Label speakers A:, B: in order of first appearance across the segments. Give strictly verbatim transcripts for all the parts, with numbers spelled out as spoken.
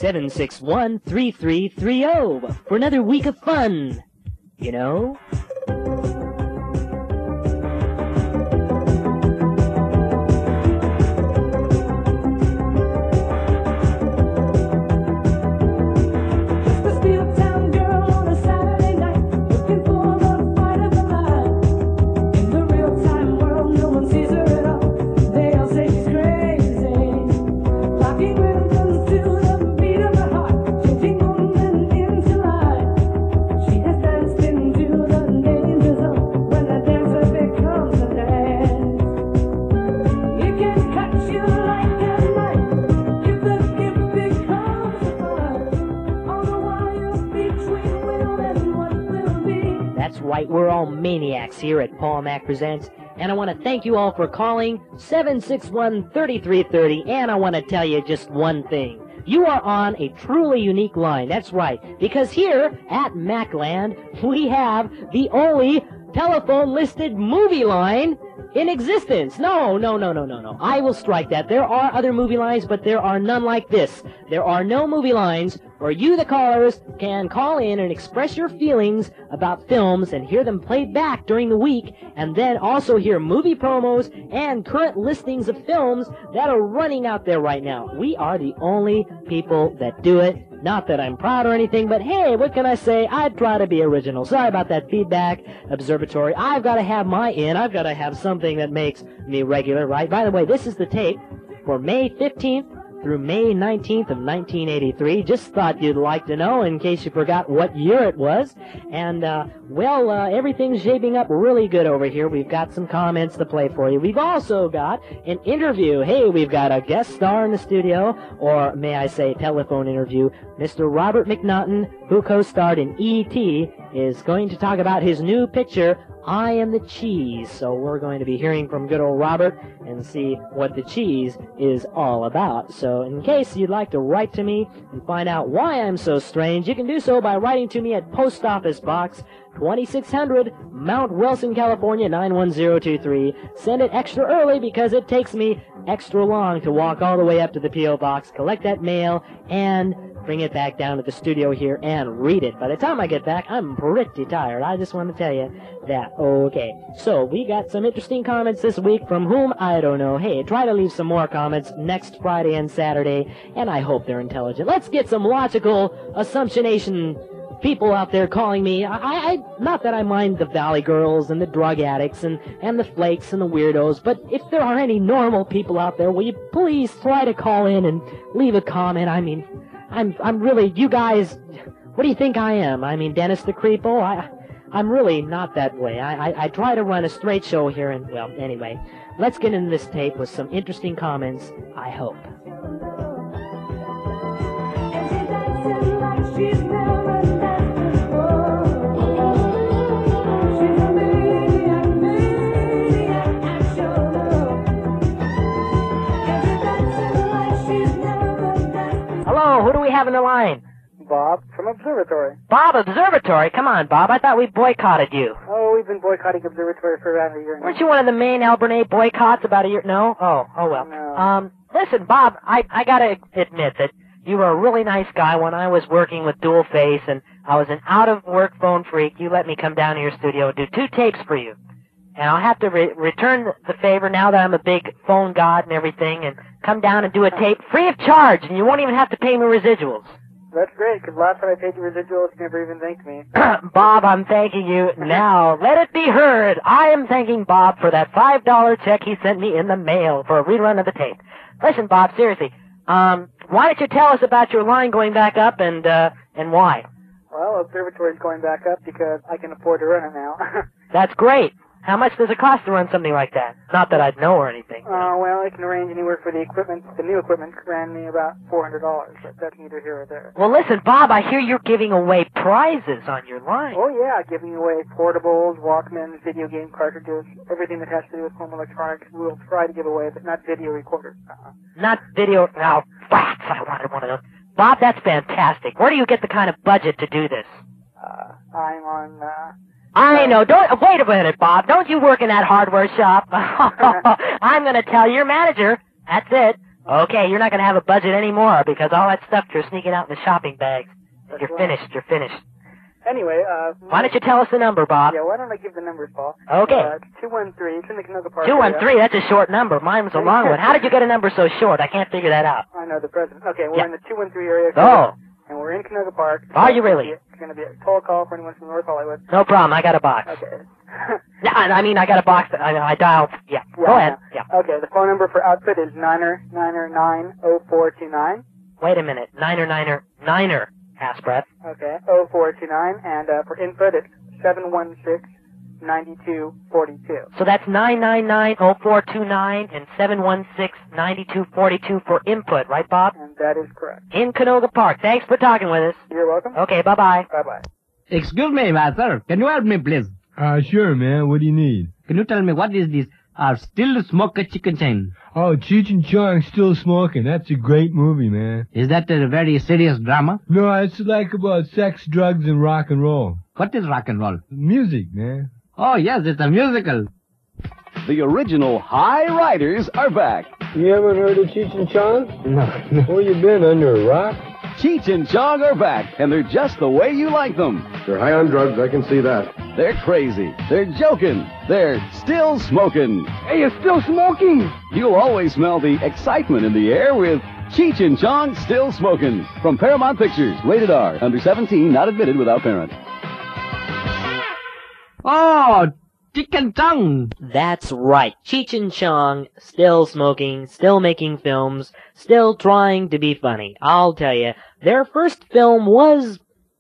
A: seven six one, three three three zero for another week of fun, you know? Right, we're all maniacs here at Paul Mac Presents, and I want to thank you all for calling seven six one, three three three zero, and I want to tell you just one thing. You are on a truly unique line. That's right, because here at Macland, we have the only telephone-listed movie line in existence. No, no, no, no, no, no. I will strike that. There are other movie lines, but there are none like this. There are no movie lines where you, the callers, can call in and express your feelings about films and hear them played back during the week, and then also hear movie promos and current listings of films that are running out there right now. We are the only people that do it. Not that I'm proud or anything, but hey, what can I say? I try to be original. Sorry about that feedback, Observatory. I've got to have my in. I've got to have something that makes me regular, right? By the way, this is the tape for May fifteenth through May nineteenth of nineteen eighty-three. Just thought you'd like to know in case you forgot what year it was. And, uh, well, uh, everything's shaping up really good over here. We've got some comments to play for you. We've also got an interview. Hey, we've got a guest star in the studio, or may I say telephone interview. Mister Robert McNaughton, who co-starred in E T, is going to talk about his new picture, I Am the Cheese. So we're going to be hearing from good old Robert and see what the cheese is all about. So in case you'd like to write to me and find out why I'm so strange, you can do so by writing to me at Post Office Box twenty-six hundred, Mount Wilson, California, nine one zero two three. Send it extra early because it takes me extra long to walk all the way up to the P O Box, collect that mail, and bring it back down to the studio here and read it. By the time I get back, I'm pretty tired. I just want to tell you that. Okay, so we got some interesting comments this week from whom I don't know. Hey, try to leave some more comments next Friday and Saturday, and I hope they're intelligent. Let's get some logical assumptionation people out there calling me. I, I, not that I mind the Valley Girls and the drug addicts and, and the flakes and the weirdos, but if there are any normal people out there, will you please try to call in and leave a comment? I mean, I'm, I'm really, you guys, what do you think I am? I mean, Dennis the Creepo? I, I'm really not that way. I, I, I try to run a straight show here, and, well, anyway, let's get into this tape with some interesting comments, I hope. Hello, who do we have in the line?
B: Bob from Observatory.
A: Bob, Observatory? Come on, Bob. I thought we boycotted you.
B: Oh, we've been boycotting Observatory for around a year now.
A: Weren't you one of the main Albernay boycotts about a year? No? Oh, oh well.
B: No.
A: Um, listen, Bob, I, I gotta admit that you were a really nice guy when I was working with Dual Face and I was an out-of-work phone freak. You let me come down to your studio and do two tapes for you. And I'll have to re- return the favor now that I'm a big phone god and everything and come down and do a tape free of charge, and you won't even have to pay me residuals.
B: That's great, because last time I paid you residuals, you never even thanked me.
A: Bob, I'm thanking you. Now, let it be heard. I am thanking Bob for that five dollar check he sent me in the mail for a rerun of the tape. Listen, Bob, seriously, um, why don't you tell us about your line going back up and, uh, and why?
B: Well, Observatory's going back up because I can afford to run it now.
A: That's great. How much does it cost to run something like that? Not that I'd know or anything.
B: Uh, well, I can arrange anywhere for the equipment. The new equipment ran me about four hundred dollars, but that's neither here or there.
A: Well, listen, Bob, I hear you're giving away prizes on your line.
B: Oh, yeah, giving away portables, Walkmans, video game cartridges, everything that has to do with home electronics. We'll try to give away, but not video recorders. Uh-uh.
A: Not video... Now, rats, I wanted one of those. Bob, that's fantastic. Where do you get the kind of budget to do this?
B: Uh, I'm on, uh...
A: I know. Don't wait a minute, Bob. Don't you work in that hardware shop? I'm going to tell your manager. That's it. Okay, you're not going to have a budget anymore because all that stuff you're sneaking out in the shopping bags.
B: That's
A: You're
B: right.
A: finished. You're finished.
B: Anyway, uh...
A: Why don't you tell us the number, Bob?
B: Yeah, why don't I give the numbers, Paul?
A: Okay.
B: Uh, it's two one three. It's in the Canoga Park
A: two one three,
B: area.
A: that's a short number. Mine was a long one. How did you get a number so short? I can't figure that out.
B: I know, the president. Okay, we're
A: Yeah.
B: in the two one three area.
A: Oh.
B: And we're in Canoga Park.
A: Are you really?
B: It's going to be a toll call for anyone from North Hollywood.
A: No problem. I got a box.
B: Okay.
A: No, I mean, I got a box. That I, I dialed. Yeah.
B: Yeah,
A: Go ahead. Yeah.
B: Okay, the phone number for outfit is niner niner nine oh four two nine.
A: Wait a minute. Niner, niner, niner. Half breath.
B: Okay, oh four two nine, and uh, for input it's seven one six nine two four two.
A: So that's nine nine nine oh four two nine and seven one six nine two four two for input, right, Bob?
B: And that is correct.
A: In Canoga Park. Thanks for talking with us.
B: You're welcome.
A: Okay, bye-bye.
B: Bye-bye.
C: Excuse me, master. Can you help me, please?
D: Uh, sure, man. What do you need?
C: Can you tell me what is this uh, still smoker chicken chain?
D: Oh, Cheech and Chong Still Smoking. That's a great movie, man.
C: Is that a very serious drama?
D: No, it's like about sex, drugs, and rock and roll.
C: What is rock and roll?
D: Music, man.
C: Oh, yes, it's a musical.
E: The original High Riders are back.
D: You haven't heard of Cheech and Chong?
C: No, no.
D: Where you been, under a rock?
E: Cheech and Chong are back, and they're just the way you like them.
F: They're high on drugs, I can see that.
E: They're crazy. They're joking. They're still smoking.
D: Hey, you're still smoking?
E: You'll always smell the excitement in the air with Cheech and Chong Still Smoking. From Paramount Pictures, rated R, under seventeen, not admitted without parent.
C: Oh, chicken tongue.
A: That's right. Cheech and Chong, still smoking, still making films, still trying to be funny. I'll tell you, their first film was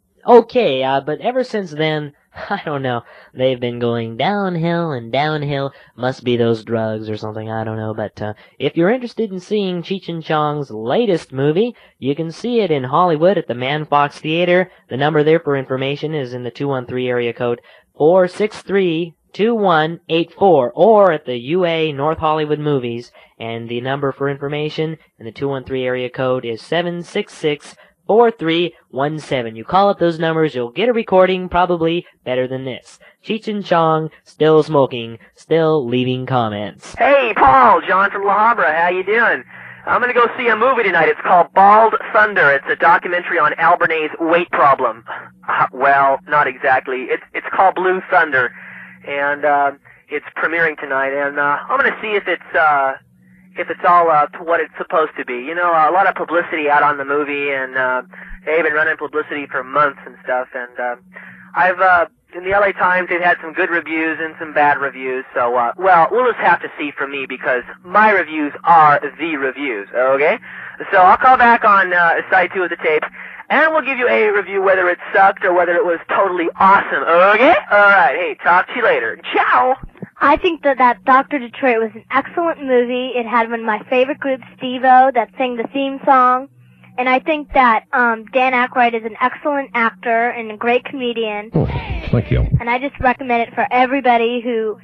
A: okay, uh, but ever since then, I don't know, they've been going downhill and downhill. Must be those drugs or something, I don't know. But uh, if you're interested in seeing Cheech and Chong's latest movie, you can see it in Hollywood at the Man Fox Theater. The number there for information is in the two one three area code four six three two one eight four, or at the U A North Hollywood Movies, and the number for information in the two one three area code is seven six six four three one seven. You call up those numbers, you'll get a recording probably better than this. Cheech and Chong, still smoking, still leaving comments.
G: Hey, Paul, John from La Habra, how you doing? I'm gonna go see a movie tonight. It's called Bald Thunder. It's a documentary on Albernay's weight problem. Uh, well, not exactly. It's it's called Blue Thunder, and uh, it's premiering tonight. And uh, I'm gonna see if it's uh, if it's all uh, to what it's supposed to be. You know, a lot of publicity out on the movie, and uh, they've been running publicity for months and stuff. And uh, I've uh, in the L A Times, they've had some good reviews and some bad reviews. So, uh, well, we'll just have to see from me because my reviews are the reviews. Okay, so I'll call back on uh, side two of the tape, and we'll give you a review whether it sucked or whether it was totally awesome. Okay? All right. Hey, talk to you later. Ciao.
H: I think that that Doctor Detroit was an excellent movie. It had one of my favorite groups, Steve-O, that sang the theme song. And I think that um, Dan Aykroyd is an excellent actor and a great comedian.
F: Oh, thank you.
H: And I just recommend it for everybody who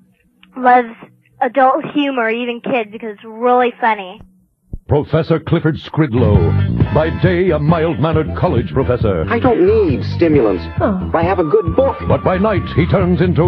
H: loves adult humor, even kids, because it's really funny.
F: Professor Clifford Skridlow. By day, a mild-mannered college professor.
I: I don't need stimulants.
H: Oh.
I: I have a good book.
F: But by night, he turns into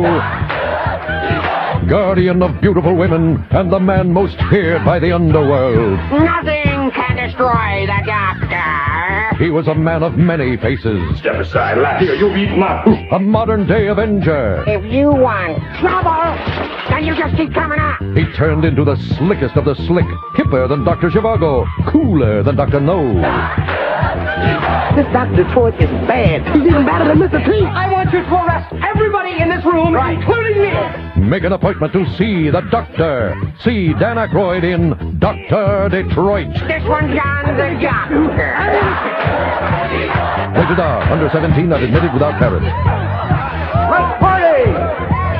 F: guardian of beautiful women and the man most feared by the underworld.
J: Nothing can destroy the Doctor.
F: He was a man of many faces.
K: Step aside, lad. Here, you'll be my...
F: A modern-day Avenger.
J: If you want trouble, then you just keep coming up.
F: He turned into the slickest of the slick, hipper than Doctor Zhivago, cooler than Doctor No.
J: This Doctor Detroit is bad. He's even better than Mister T.
L: I want you to arrest everybody in this room, right, including me.
F: Make an appointment to see the Doctor. See Dan Aykroyd in Doctor Detroit.
J: This one's on the Doctor.
F: Rated R, under seventeen, not admitted without parent.
L: Let's party!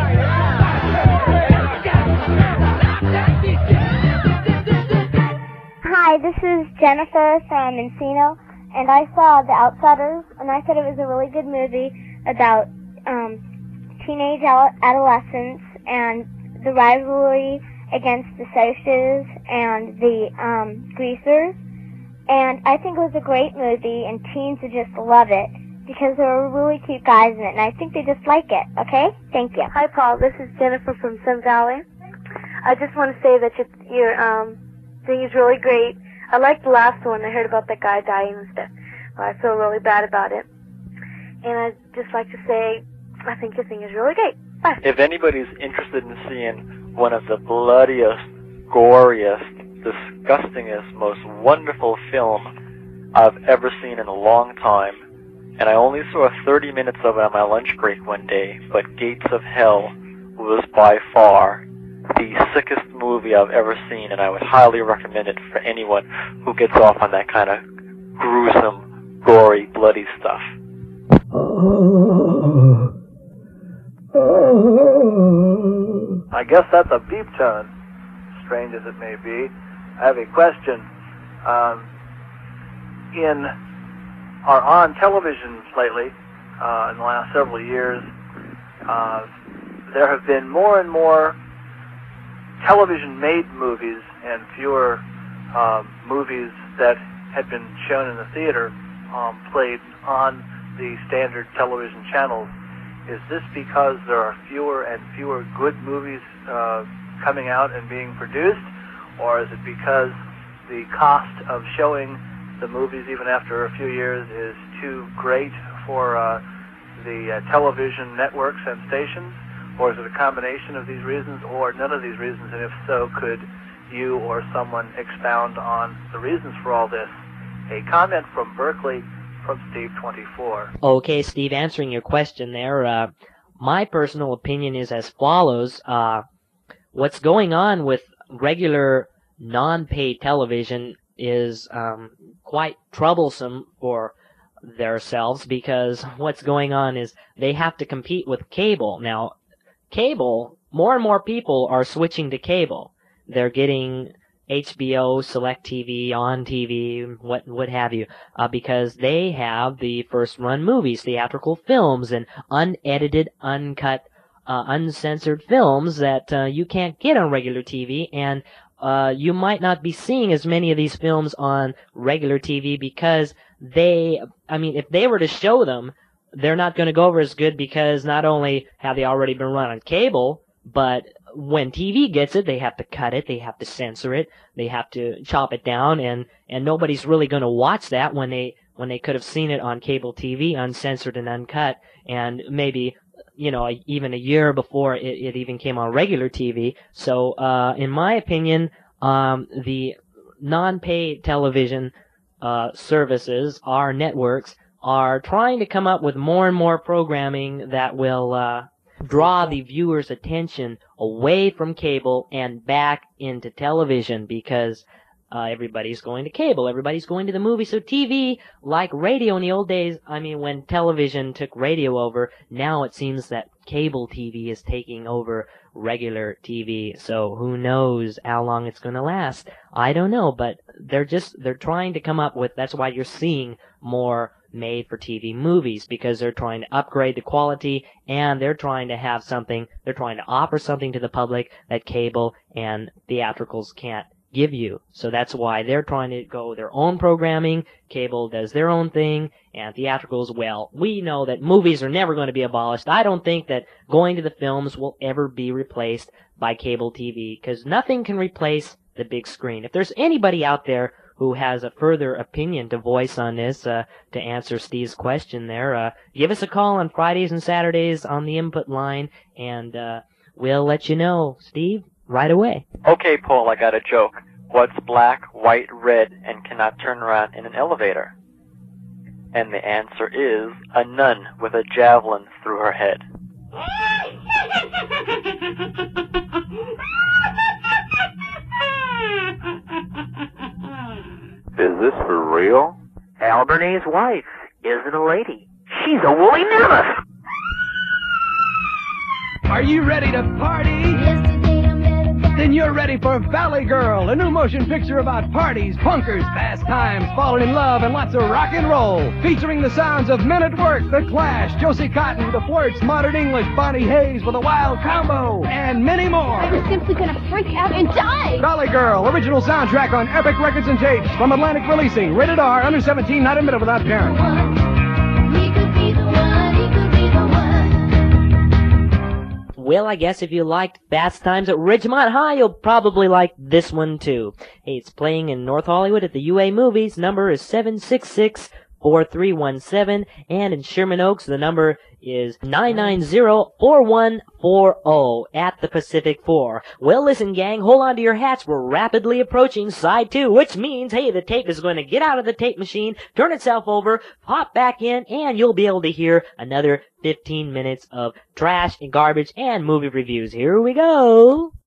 H: Hi, this is Jennifer from Encino, and I saw The Outsiders, and I thought it was a really good movie about um, teenage adolescents and the rivalry against the Socias and the um, Greasers. And I think it was a great movie, and teens would just love it because there were really cute guys in it, and I think they just like it. Okay? Thank you. Hi, Paul. This is Jennifer from Sun Valley. I just want to say that your, your um, think he's really great. I liked the last one. I heard about that guy dying and stuff. Well, I feel really bad about it. And I'd just like to say, I think your thing is really great. Bye.
M: If anybody's interested in seeing one of the bloodiest, goriest, disgustingest, most wonderful film I've ever seen in a long time, and I only saw thirty minutes of it on my lunch break one day, but Gates of Hell was by far the sickest movie I've ever seen, and I would highly recommend it for anyone who gets off on that kind of gruesome, gory, bloody stuff.
N: I guess that's a beep tone, strange as it may be. I have a question. Um, in our on television lately, uh, in the last several years, uh, there have been more and more television-made movies and fewer uh, movies that had been shown in the theater um, played on the standard television channels. Is this because there are fewer and fewer good movies uh, coming out and being produced, or is it because the cost of showing the movies even after a few years is too great for uh, the uh, television networks and stations, or is it a combination of these reasons or none of these reasons, and if so, could you or someone expound on the reasons for all this? A comment from Berkeley from Steve twenty-four.
A: Okay, Steve, answering your question there, uh, my personal opinion is as follows. Uh, what's going on with regular non-paid television is um, quite troublesome for themselves, because what's going on is they have to compete with cable. Now, cable, more and more people are switching to cable. They're getting H B O, Select T V, On T V, what what have you, uh, because they have the first-run movies, theatrical films, and unedited, uncut, uh, uncensored films that uh, you can't get on regular T V, and uh, you might not be seeing as many of these films on regular T V because they, I mean, if they were to show them, they're not going to go over as good, because not only have they already been run on cable, but when T V gets it, they have to cut it, they have to censor it, they have to chop it down, and, and nobody's really going to watch that when they when they could have seen it on cable T V, uncensored and uncut, and maybe, you know, even a year before it, it even came on regular T V. So, uh, in my opinion, um, the non-paid television uh, services, our networks, are trying to come up with more and more programming that will uh, draw the viewer's attention away from cable and back into television, because uh, everybody's going to cable, everybody's going to the movies. So T V, like radio in the old days, I mean, when television took radio over, now it seems that cable T V is taking over regular T V. So who knows how long it's going to last? I don't know, but they're just, they're trying to come up with, that's why you're seeing more made-for-T V movies, because they're trying to upgrade the quality, and they're trying to have something, they're trying to offer something to the public that cable and theatricals can't give you. So that's why they're trying to go their own programming, cable does their own thing, and theatricals, well, we know that movies are never going to be abolished. I don't think that going to the films will ever be replaced by cable T V, because nothing can replace the big screen. If there's anybody out there who has a further opinion to voice on this, uh, to answer Steve's question there, uh, give us a call on Fridays and Saturdays on the input line, and uh, we'll let you know, Steve, right away.
M: Okay, Paul, I got a joke. What's black, white, red, and cannot turn around in an elevator? And the answer is a nun with a javelin through her head.
O: Is this for real?
G: Albernays' wife isn't a lady. She's a woolly mammoth.
L: Are you ready to party? Then you're ready for Valley Girl, a new motion picture about parties, punkers, fast times, falling in love, and lots of rock and roll. Featuring the sounds of Men at Work, The Clash, Josie Cotton, The Flirts, Modern English, Bonnie Hayes with a wild combo, and many more.
P: I was simply gonna freak out and die.
L: Valley Girl, original soundtrack on Epic Records and Tapes from Atlantic Releasing. Rated R, under seventeen, not admitted without parent.
A: Well, I guess if you liked Fast Times at Ridgemont High, you'll probably like this one too. Hey, it's playing in North Hollywood at the U A Movies. Number is seven six six, four three one seven, and in Sherman Oaks, the number is nine nine zero, four one four zero at the Pacific four. Well, listen, gang, hold on to your hats. We're rapidly approaching side two, which means, hey, the tape is going to get out of the tape machine, turn itself over, pop back in, and you'll be able to hear another fifteen minutes of trash and garbage and movie reviews. Here we go.